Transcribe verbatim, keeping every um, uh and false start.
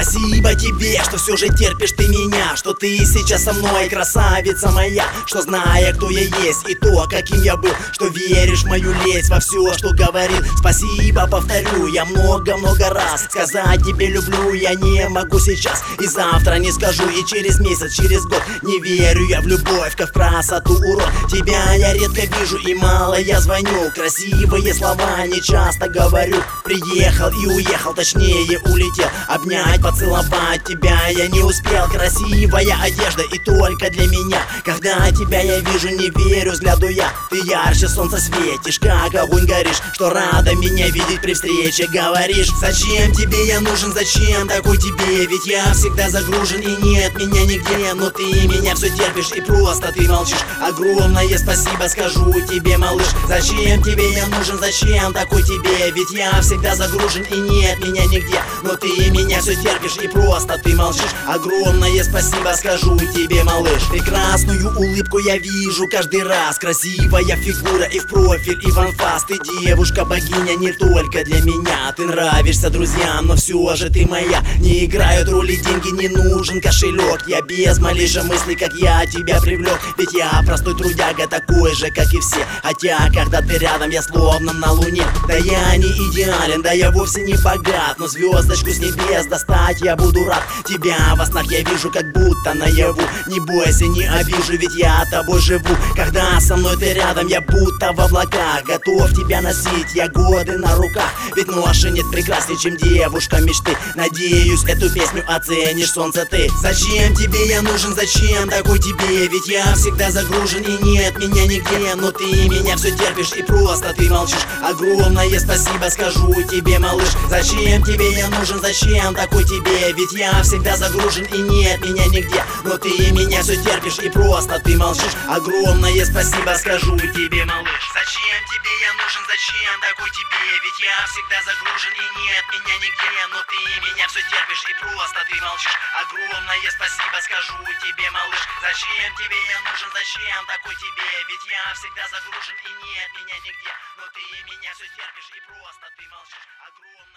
Спасибо тебе, что все же терпишь ты меня, что ты сейчас со мной, красавица моя, что зная, кто я есть и то, каким я был, что веришь в мою лесть, во все, что говорил. Спасибо, повторю я много-много раз. Сказать тебе люблю я не могу сейчас, и завтра не скажу, и через месяц, через год. Не верю я в любовь, как в красоту, урод. Тебя я редко вижу и мало я звоню. Красивые слова не часто говорю. Приехал и уехал, точнее улетел. Обнять, поцеловать тебя я не успел. Красивая одежда и только для меня. Когда тебя я вижу, не верю взгляду я. Ты ярче солнца светишь, как огонь горишь, что рада меня видеть при встрече, говоришь. Зачем тебе я нужен, зачем такой тебе? Ведь я всегда загружен и нет меня нигде. Но ты меня все терпишь и просто ты молчишь. Огромное спасибо скажу тебе, малыш. Зачем тебе я нужен, зачем такой тебе? Ведь я всегда загружен и нет меня нигде. Но ты меня все терпишь и просто ты молчишь. Огромное спасибо скажу тебе, малыш. Прекрасную улыбку я вижу каждый раз. Красивая фигура и в профиль, и в анфас. Ты девушка-богиня не только для меня. Ты нравишься друзьям, но все же ты моя. Не играют роли деньги, не нужен кошелек. Я без малейшей мысли, как я тебя привлек. Ведь я простой трудяга, такой же, как и все. Хотя, когда ты рядом, я словно на луне. Да я не идеален, да я вовсе не богат, но звездочку с небес достать я буду рад. Тебя во снах я вижу, как будто наяву. Не бойся, не обижу, ведь я тобой живу. Когда со мной ты рядом, я будто в облаках. Готов тебя носить, я годы на руках. Ведь ноша нет прекрасней, чем девушка мечты. Надеюсь, эту песню оценишь, солнце ты. Зачем тебе я нужен, зачем такой тебе? Ведь я всегда загружен и нет меня нигде. Но ты меня все терпишь и просто ты молчишь. Огромное спасибо скажу тебе, малыш. Зачем тебе я нужен, зачем такой тебе? Ведь я всегда загружен и нет меня нигде. Но ты меня все терпишь и просто ты молчишь. Огромное спасибо скажу тебе, малыш. Зачем тебе я нужен, зачем такой тебе? Ведь я всегда загружен и нет меня нигде. Но ты меня все терпишь и просто ты молчишь. Огромное спасибо скажу тебе, малыш. Зачем тебе я нужен, зачем такой тебе? Ведь я всегда загружен и нет меня нигде. Но ты меня все терпишь и просто ты молчишь. Огромное